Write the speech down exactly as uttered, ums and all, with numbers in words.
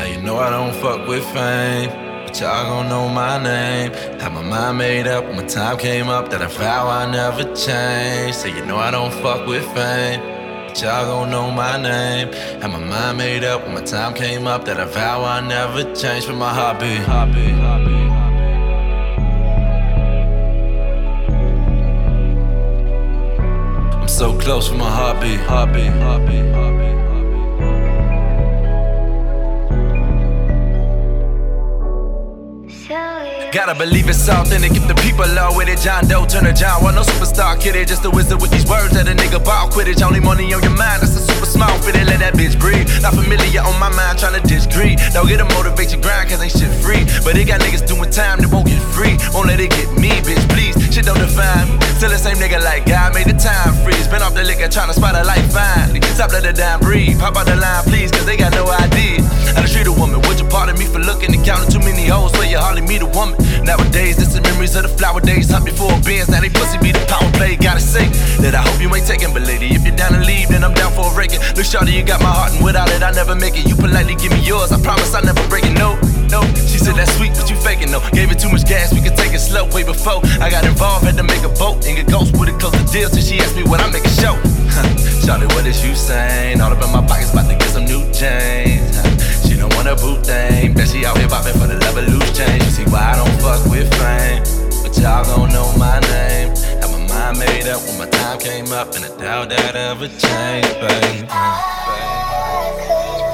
you know I don't fuck with fame, but y'all gon' know my name. Had my mind made up when my time came up that I vow I never change. Say you know I don't fuck with fame, but y'all gon' know my name. Had my mind made up when my time came up that I vow I never change. For my hobby, hobby, hobby. I'm so close from my hobby, hobby, hobby, hobby. Gotta believe it's authentic if the people low with it. John Doe turn to John Wall, no superstar kid. It just a wizard with these words that a nigga ball Quidditch. Only money on your mind, that's a super small fit it. Let that bitch breathe. Not familiar on my mind, tryna ditch greed. Don't get a motivate your grind, cause ain't shit free. But it got niggas doing time that won't get free. Won't let it get me, bitch, please. Shit don't define me. Still the same nigga like God made the time freeze. Been off the liquor tryna spot a light finally. Stop, let the dime breathe. Pop out the line, please, cause they got no idea. I done treat a woman. Would you pardon me for looking and counting too many hoes where you hardly meet a woman? Nowadays, this is memories of the flower days. Hunt before a Benz, now they pussy be the power play. Gotta say that I hope you ain't taking, but lady, if you're down to leave, then I'm down for a raking. Look, shawty, you got my heart, and without it, I never make it. You politely give me yours, I promise I never break it. No, no. She said that's sweet, but you faking though. Gave it too much gas, we could take it slow. Way before I got involved, had to make a boat and get ghost with it, close the deal till she asked me what I make a show. Shawty, what is you saying? All up in my pockets, about to get some new chains. She don't want a boot thing, bet she out here bopping for the love of loose change. You see why I don't fuck with fame, but y'all gon' know my name. Had my mind made up when my time came up, and I doubt that ever changed, baby.